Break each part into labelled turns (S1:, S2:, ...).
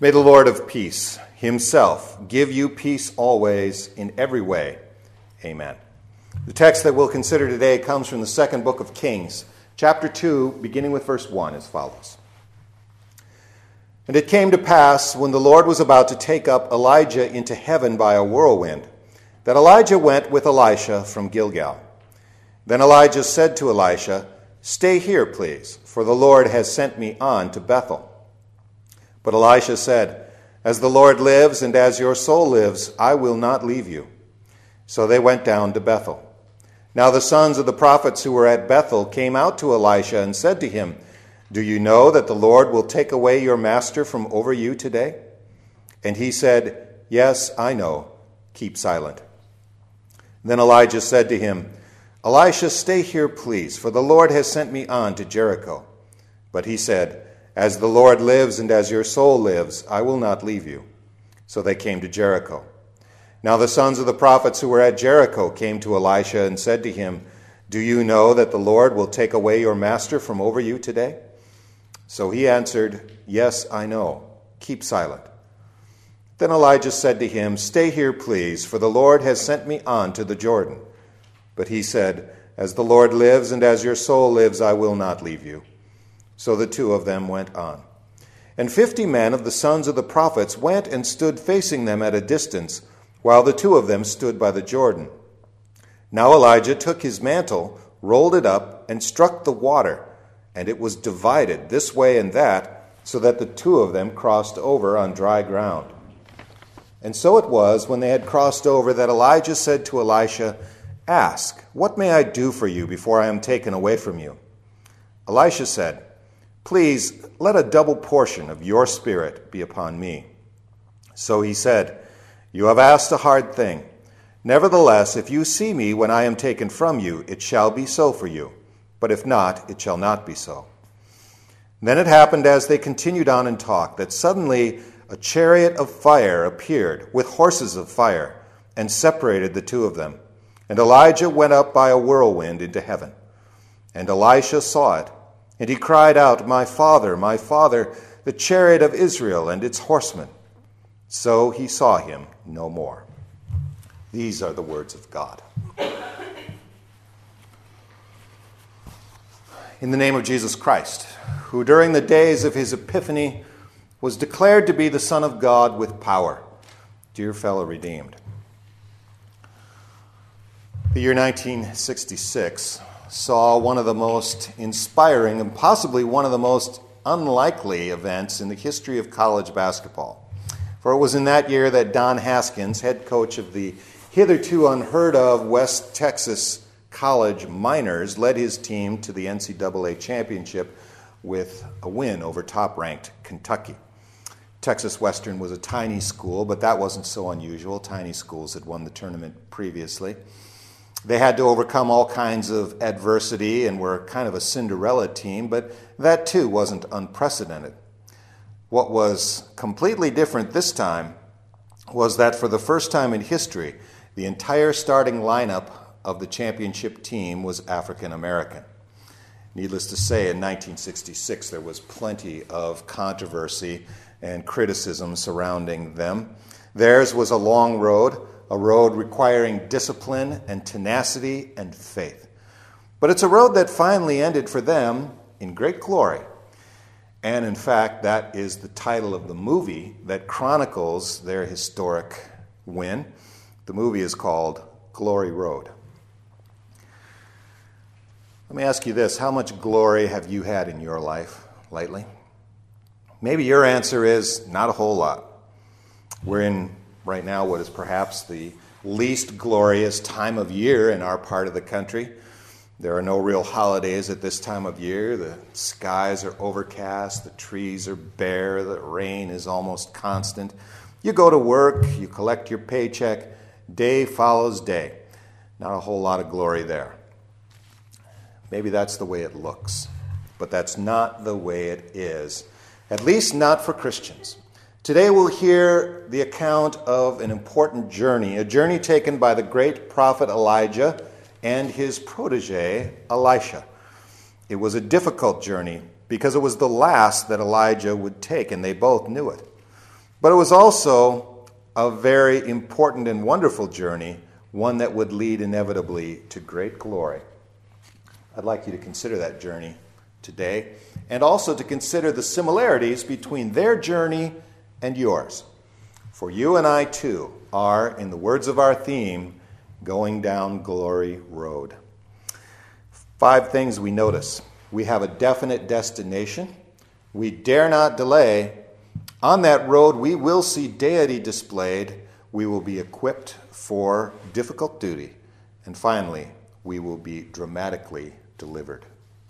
S1: May the Lord of peace himself give you peace always in every way. Amen. The text that we'll consider today comes from the second book of Kings, chapter 2, beginning with verse 1 as follows. And it came to pass, when the Lord was about to take up Elijah into heaven by a whirlwind, that Elijah went with Elisha from Gilgal. Then Elijah said to Elisha, "Stay here, please, for the Lord has sent me on to Bethel." But Elisha said, "As the Lord lives and as your soul lives, I will not leave you." So they went down to Bethel. Now the sons of the prophets who were at Bethel came out to Elisha and said to him, "Do you know that the Lord will take away your master from over you today?" And he said, "Yes, I know. Keep silent." Then Elijah said to him, "Elisha, stay here, please, for the Lord has sent me on to Jericho." But he said, "As the Lord lives and as your soul lives, I will not leave you." So they came to Jericho. Now the sons of the prophets who were at Jericho came to Elisha and said to him, "Do you know that the Lord will take away your master from over you today?" So he answered, "Yes, I know. Keep silent." Then Elijah said to him, "Stay here, please, for the Lord has sent me on to the Jordan." But he said, "As the Lord lives and as your soul lives, I will not leave you." So the two of them went on. And 50 men of the sons of the prophets went and stood facing them at a distance, while the two of them stood by the Jordan. Now Elijah took his mantle, rolled it up, and struck the water, and it was divided this way and that, so that the two of them crossed over on dry ground. And so it was, when they had crossed over, that Elijah said to Elisha, "Ask, what may I do for you before I am taken away from you?" Elisha said, "Please, let a double portion of your spirit be upon me." So he said, "You have asked a hard thing. Nevertheless, if you see me when I am taken from you, it shall be so for you. But if not, it shall not be so." Then it happened, as they continued on in talk, that suddenly a chariot of fire appeared with horses of fire and separated the two of them. And Elijah went up by a whirlwind into heaven. And Elisha saw it, and he cried out, my father, the chariot of Israel and its horsemen." So he saw him no more. These are the words of God. In the name of Jesus Christ, who during the days of his epiphany was declared to be the Son of God with power, dear fellow redeemed. The year 1966 saw one of the most inspiring and possibly one of the most unlikely events in the history of college basketball. For it was in that year that Don Haskins, head coach of the hitherto unheard of West Texas College Miners, led his team to the NCAA championship with a win over top-ranked Kentucky. Texas Western was a tiny school, but that wasn't so unusual. Tiny schools had won the tournament previously. They had to overcome all kinds of adversity and were kind of a Cinderella team, but that too wasn't unprecedented. What was completely different this time was that for the first time in history, the entire starting lineup of the championship team was African American. Needless to say, in 1966, there was plenty of controversy and criticism surrounding them. Theirs was a long road, a road requiring discipline and tenacity and faith. But it's a road that finally ended for them in great glory. And in fact, that is the title of the movie that chronicles their historic win. The movie is called Glory Road. Let me ask you this: how much glory have you had in your life lately? Maybe your answer is not a whole lot. We're in right now what is perhaps the least glorious time of year in our part of the country. There are no real holidays at this time of year. The skies are overcast, the trees are bare, the rain is almost constant. You go to work, you collect your paycheck, day follows day. Not a whole lot of glory there. Maybe that's the way it looks, but that's not the way it is, at least not for Christians. Today we'll hear the account of an important journey, a journey taken by the great prophet Elijah and his protege, Elisha. It was a difficult journey because it was the last that Elijah would take, and they both knew it. But it was also a very important and wonderful journey, one that would lead inevitably to great glory. I'd like you to consider that journey today, and also to consider the similarities between their journey and yours. For you and I, too, are, in the words of our theme, going down glory road. 5 things we notice. We have a definite destination. We dare not delay. On that road, we will see deity displayed. We will be equipped for difficult duty. And finally, we will be dramatically delivered.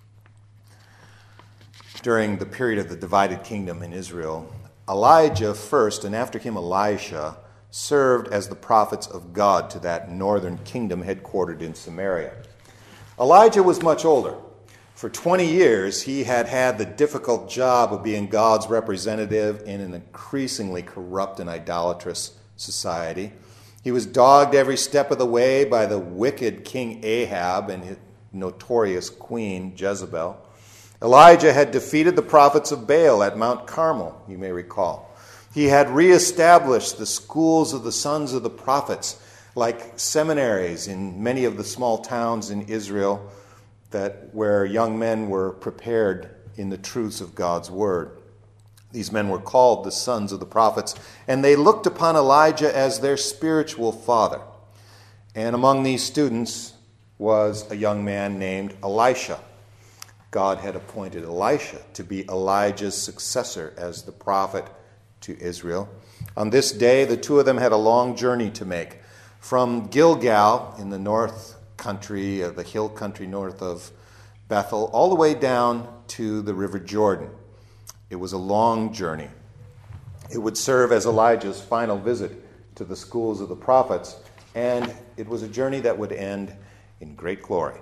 S1: During the period of the divided kingdom in Israel, Elijah first, and after him Elisha, served as the prophets of God to that northern kingdom headquartered in Samaria. Elijah was much older. For 20 years, he had had the difficult job of being God's representative in an increasingly corrupt and idolatrous society. He was dogged every step of the way by the wicked King Ahab and his notorious queen Jezebel. Elijah had defeated the prophets of Baal at Mount Carmel, you may recall. He had reestablished the schools of the sons of the prophets, like seminaries in many of the small towns in Israel, where young men were prepared in the truths of God's word. These men were called the sons of the prophets, and they looked upon Elijah as their spiritual father. And among these students was a young man named Elisha. God had appointed Elisha to be Elijah's successor as the prophet to Israel. On this day, the two of them had a long journey to make from Gilgal in the north country, the hill country north of Bethel, all the way down to the River Jordan. It was a long journey. It would serve as Elijah's final visit to the schools of the prophets, and it was a journey that would end in great glory.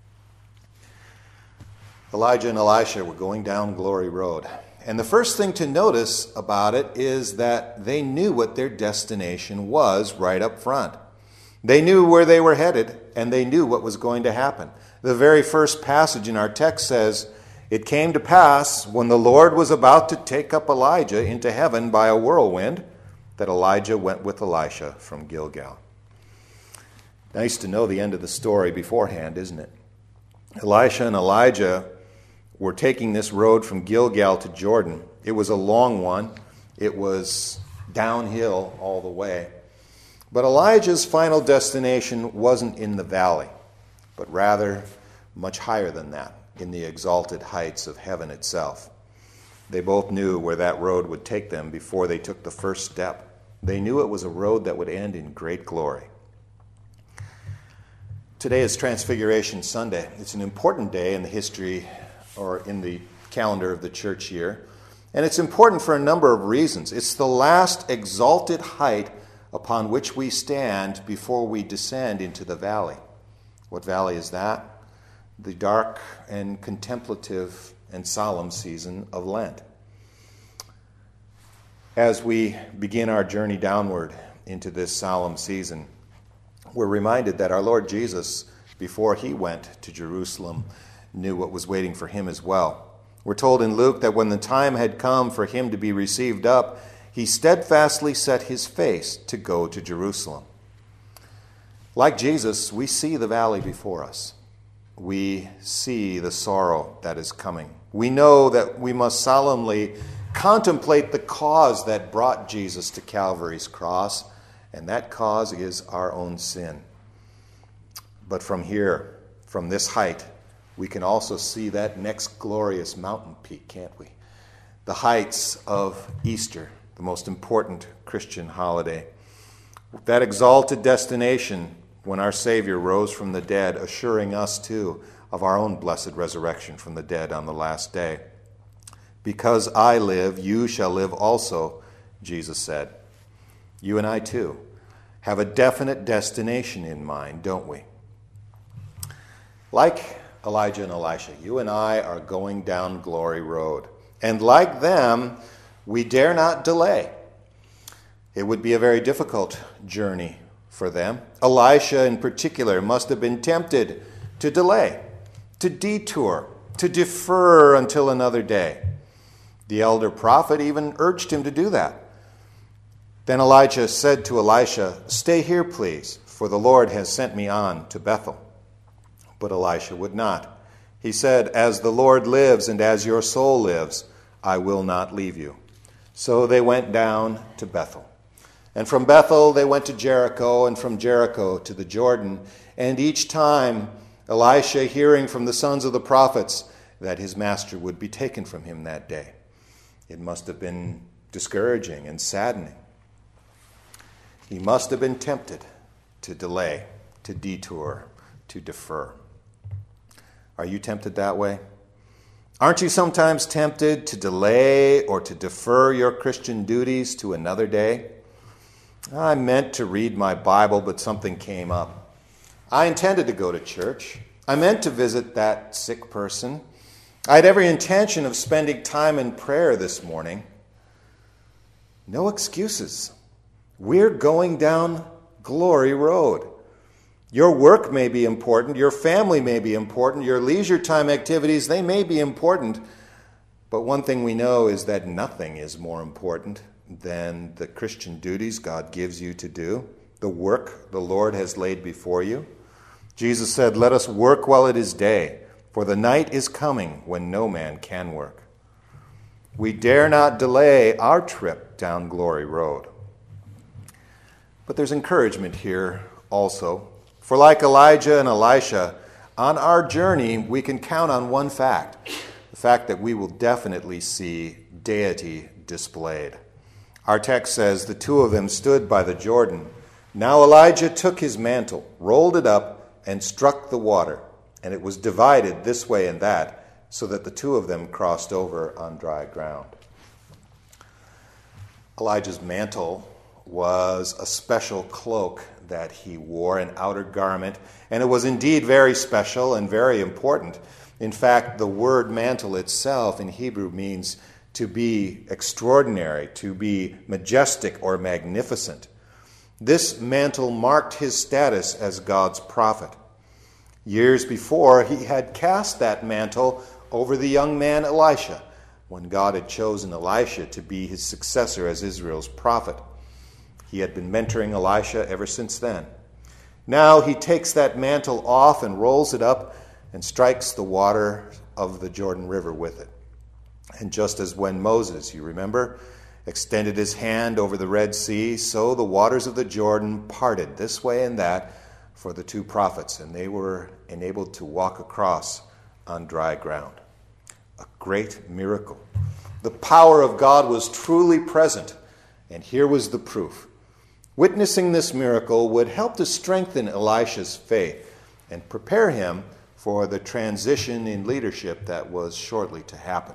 S1: Elijah and Elisha were going down Glory Road. And the first thing to notice about it is that they knew what their destination was right up front. They knew where they were headed, and they knew what was going to happen. The very first passage in our text says, "It came to pass, when the Lord was about to take up Elijah into heaven by a whirlwind, that Elijah went with Elisha from Gilgal." Nice to know the end of the story beforehand, isn't it? Elisha and Elijah were taking this road from Gilgal to Jordan. It was a long one. It was downhill all the way. But Elijah's final destination wasn't in the valley, but rather much higher than that, in the exalted heights of heaven itself. They both knew where that road would take them before they took the first step. They knew it was a road that would end in great glory. Today is Transfiguration Sunday. It's an important day in the history or in the calendar of the church year. And it's important for a number of reasons. It's the last exalted height upon which we stand before we descend into the valley. What valley is that? The dark and contemplative and solemn season of Lent. As we begin our journey downward into this solemn season, we're reminded that our Lord Jesus, before he went to Jerusalem, knew what was waiting for him as well. We're told in Luke that when the time had come for him to be received up, he steadfastly set his face to go to Jerusalem. Like Jesus, we see the valley before us. We see the sorrow that is coming. We know that we must solemnly contemplate the cause that brought Jesus to Calvary's cross, and that cause is our own sin. But from here, from this height, we can also see that next glorious mountain peak, can't we? The heights of Easter, the most important Christian holiday. That exalted destination when our Savior rose from the dead, assuring us too of our own blessed resurrection from the dead on the last day. "Because I live, you shall live also," Jesus said. You and I too have a definite destination in mind, don't we? Like Elijah and Elisha, you and I are going down Glory Road. And like them, we dare not delay. It would be a very difficult journey for them. Elisha in particular must have been tempted to delay, to detour, to defer until another day. The elder prophet even urged him to do that. Then Elijah said to Elisha, "Stay here, please, for the Lord has sent me on to Bethel." But Elisha would not. He said, "As the Lord lives and as your soul lives, I will not leave you." So they went down to Bethel. And from Bethel they went to Jericho, and from Jericho to the Jordan. And each time Elisha, hearing from the sons of the prophets that his master would be taken from him that day. It must have been discouraging and saddening. He must have been tempted to delay, to detour, to defer. Are you tempted that way? Aren't you sometimes tempted to delay or to defer your Christian duties to another day? I meant to read my Bible, but something came up. I intended to go to church. I meant to visit that sick person. I had every intention of spending time in prayer this morning. No excuses. We're going down Glory Road. Your work may be important, your family may be important, your leisure time activities, they may be important, but one thing we know is that nothing is more important than the Christian duties God gives you to do, the work the Lord has laid before you. Jesus said, "Let us work while it is day, for the night is coming when no man can work." We dare not delay our trip down Glory Road. But there's encouragement here also. For like Elijah and Elisha, on our journey we can count on one fact, the fact that we will definitely see deity displayed. Our text says the two of them stood by the Jordan. Now Elijah took his mantle, rolled it up, and struck the water, and it was divided this way and that, so that the two of them crossed over on dry ground. Elijah's mantle was a special cloak that he wore, an outer garment, and it was indeed very special and very important. In fact, the word mantle itself in Hebrew means to be extraordinary, to be majestic or magnificent. This mantle marked his status as God's prophet. Years before, he had cast that mantle over the young man Elisha, when God had chosen Elisha to be his successor as Israel's prophet. He had been mentoring Elisha ever since then. Now he takes that mantle off and rolls it up and strikes the water of the Jordan River with it. And just as when Moses, you remember, extended his hand over the Red Sea, so the waters of the Jordan parted this way and that for the two prophets, and they were enabled to walk across on dry ground. A great miracle. The power of God was truly present, and here was the proof. Witnessing this miracle would help to strengthen Elisha's faith and prepare him for the transition in leadership that was shortly to happen.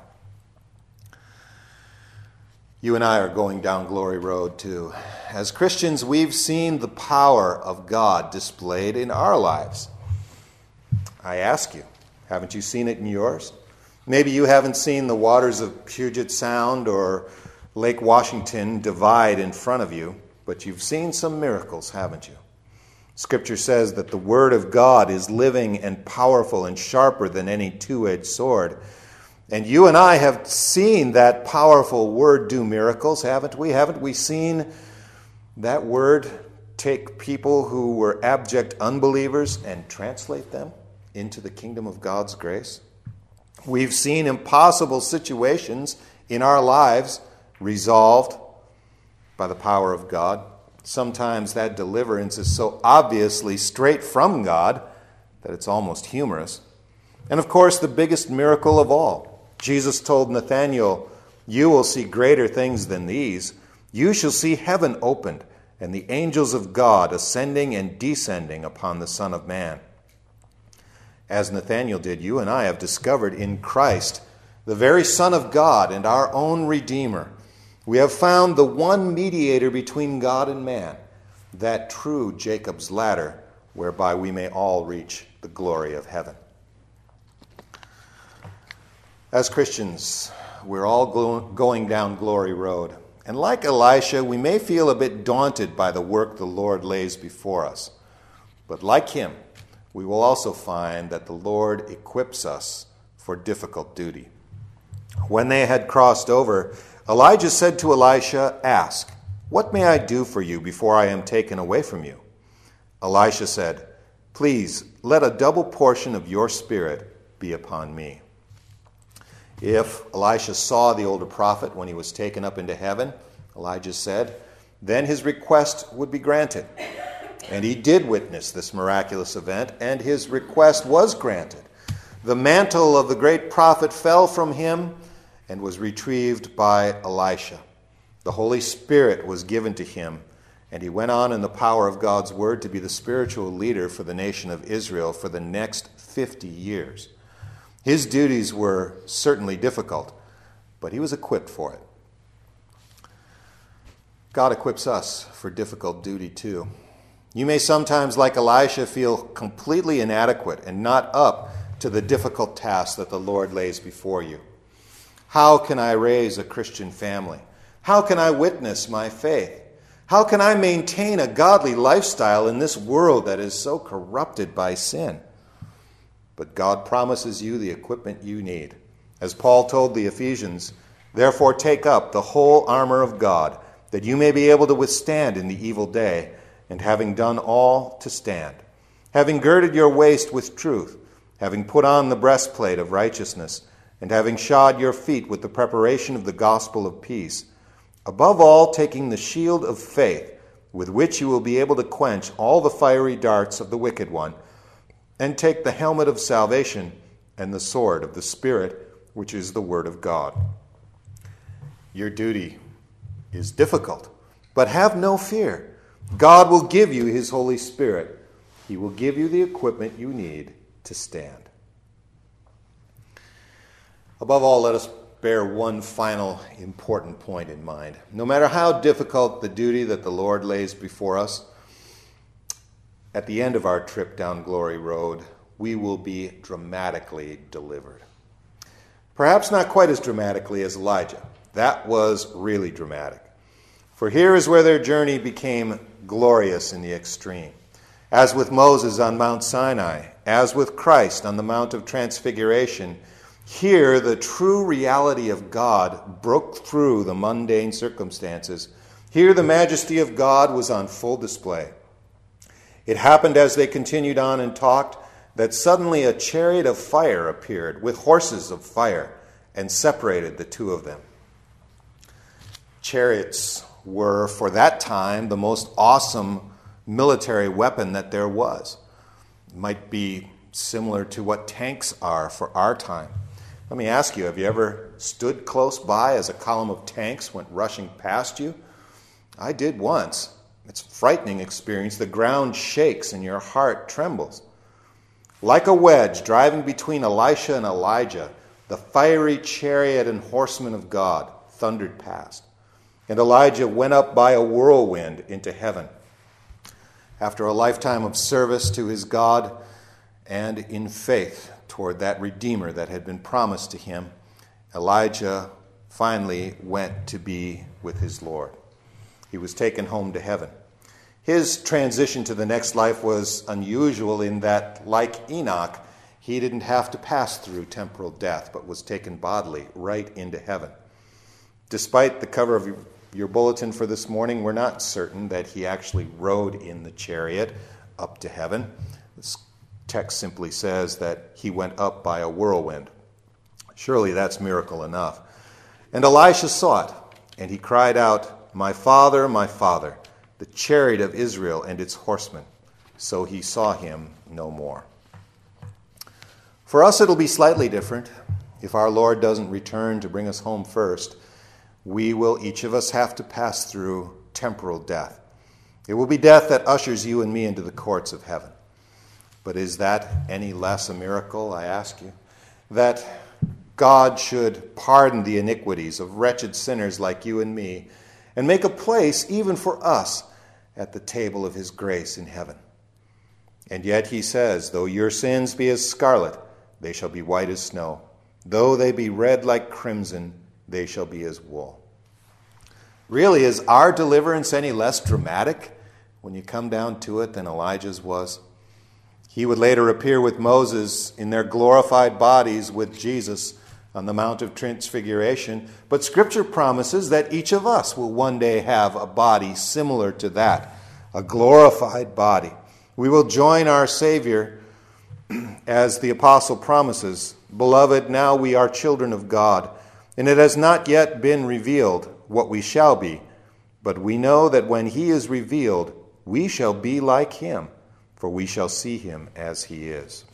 S1: You and I are going down Glory Road too. As Christians, we've seen the power of God displayed in our lives. I ask you, haven't you seen it in yours? Maybe you haven't seen the waters of Puget Sound or Lake Washington divide in front of you, but you've seen some miracles, haven't you? Scripture says that the Word of God is living and powerful and sharper than any two-edged sword. And you and I have seen that powerful Word do miracles, haven't we? Haven't we seen that Word take people who were abject unbelievers and translate them into the kingdom of God's grace? We've seen impossible situations in our lives resolved by the power of God. Sometimes that deliverance is so obviously straight from God that it's almost humorous. And of course, the biggest miracle of all, Jesus told Nathanael, "You will see greater things than these. You shall see heaven opened and the angels of God ascending and descending upon the Son of Man." As Nathanael did, you and I have discovered in Christ, the very Son of God and our own Redeemer, we have found the one mediator between God and man, that true Jacob's ladder whereby we may all reach the glory of heaven. As Christians, we're all going down Glory Road. And like Elisha, we may feel a bit daunted by the work the Lord lays before us. But like him, we will also find that the Lord equips us for difficult duty. When they had crossed over, Elijah said to Elisha, "Ask, "What may I do for you before I am taken away from you?" Elisha said, "Please, let a double portion of your spirit be upon me." If Elisha saw the older prophet when he was taken up into heaven, Elijah said, then his request would be granted. And he did witness this miraculous event, and his request was granted. The mantle of the great prophet fell from him and was retrieved by Elisha. The Holy Spirit was given to him, and he went on in the power of God's word to be the spiritual leader for the nation of Israel for the next 50 years. His duties were certainly difficult, but he was equipped for it. God equips us for difficult duty too. You may sometimes, like Elisha, feel completely inadequate and not up to the difficult task that the Lord lays before you. How can I raise a Christian family? How can I witness my faith? How can I maintain a godly lifestyle in this world that is so corrupted by sin? But God promises you the equipment you need. As Paul told the Ephesians, "Therefore take up the whole armor of God, that you may be able to withstand in the evil day, and having done all, to stand. Having girded your waist with truth, having put on the breastplate of righteousness, and having shod your feet with the preparation of the gospel of peace. Above all, taking the shield of faith, with which you will be able to quench all the fiery darts of the wicked one, and take the helmet of salvation and the sword of the Spirit, which is the word of God." Your duty is difficult, but have no fear. God will give you his Holy Spirit. He will give you the equipment you need to stand. Above all, let us bear one final important point in mind. No matter how difficult the duty that the Lord lays before us, at the end of our trip down Glory Road, we will be dramatically delivered. Perhaps not quite as dramatically as Elijah. That was really dramatic. For here is where their journey became glorious in the extreme. As with Moses on Mount Sinai, as with Christ on the Mount of Transfiguration, here the true reality of God broke through the mundane circumstances. Here the majesty of God was on full display. It happened as they continued on and talked that suddenly a chariot of fire appeared with horses of fire and separated the two of them. Chariots were, for that time, the most awesome military weapon that there was. It might be similar to what tanks are for our time. Let me ask you, have you ever stood close by as a column of tanks went rushing past you? I did once. It's a frightening experience. The ground shakes and your heart trembles. Like a wedge driving between Elisha and Elijah, the fiery chariot and horsemen of God thundered past. And Elijah went up by a whirlwind into heaven. After a lifetime of service to his God and in faith toward that Redeemer that had been promised to him, Elijah finally went to be with his Lord. He was taken home to heaven. His transition to the next life was unusual in that, like Enoch, he didn't have to pass through temporal death, but was taken bodily right into heaven. Despite the cover of your bulletin for this morning, we're not certain that he actually rode in the chariot up to heaven. This text simply says that he went up by a whirlwind. Surely that's miracle enough. And Elisha saw it, and he cried out, my father, the chariot of Israel and its horsemen." So he saw him no more. For us, it'll be slightly different. If our Lord doesn't return to bring us home first, we will, each of us, have to pass through temporal death. It will be death that ushers you and me into the courts of heaven. But is that any less a miracle, I ask you? That God should pardon the iniquities of wretched sinners like you and me and make a place even for us at the table of his grace in heaven. And yet he says, though your sins be as scarlet, they shall be white as snow. Though they be red like crimson, they shall be as wool. Really, is our deliverance any less dramatic when you come down to it than Elijah's was? He would later appear with Moses in their glorified bodies with Jesus on the Mount of Transfiguration, but Scripture promises that each of us will one day have a body similar to that, a glorified body. We will join our Savior as the apostle promises, "Beloved, now we are children of God, and it has not yet been revealed what we shall be, but we know that when he is revealed, we shall be like him, for we shall see him as he is."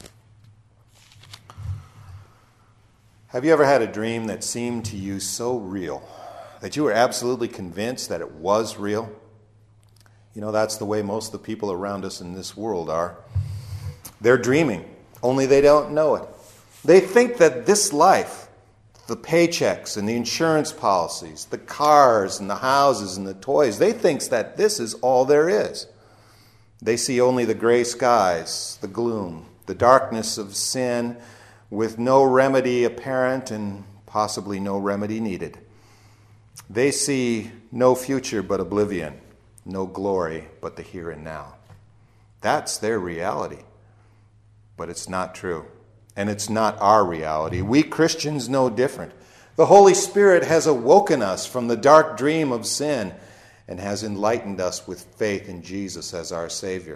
S1: Have you ever had a dream that seemed to you so real that you were absolutely convinced that it was real? You know, that's the way most of the people around us in this world are. They're dreaming, only they don't know it. They think that this life, the paychecks and the insurance policies, the cars and the houses and the toys, they think that this is all there is. They see only the gray skies, the gloom, the darkness of sin, with no remedy apparent and possibly no remedy needed. They see no future but oblivion, no glory but the here and now. That's their reality. But it's not true. And it's not our reality. We Christians know different. The Holy Spirit has awoken us from the dark dream of sin and has enlightened us with faith in Jesus as our Savior.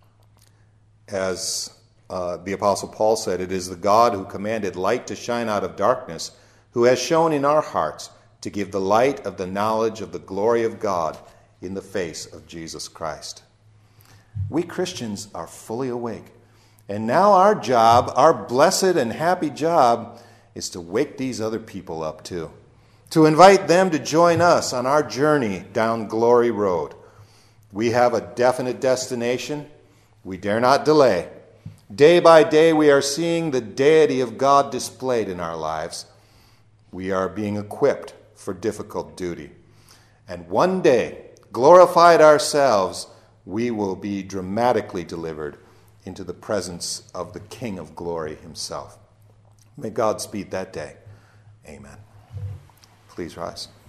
S1: As the Apostle Paul said, "It is the God who commanded light to shine out of darkness, who has shown in our hearts to give the light of the knowledge of the glory of God in the face of Jesus Christ." We Christians are fully awake. And now our job, our blessed and happy job, is to wake these other people up too. To invite them to join us on our journey down Glory Road. We have a definite destination. We dare not delay. Day by day, we are seeing the deity of God displayed in our lives. We are being equipped for difficult duty. And one day, glorified ourselves, we will be dramatically delivered into the presence of the King of glory himself. May God speed that day. Amen. Please rise.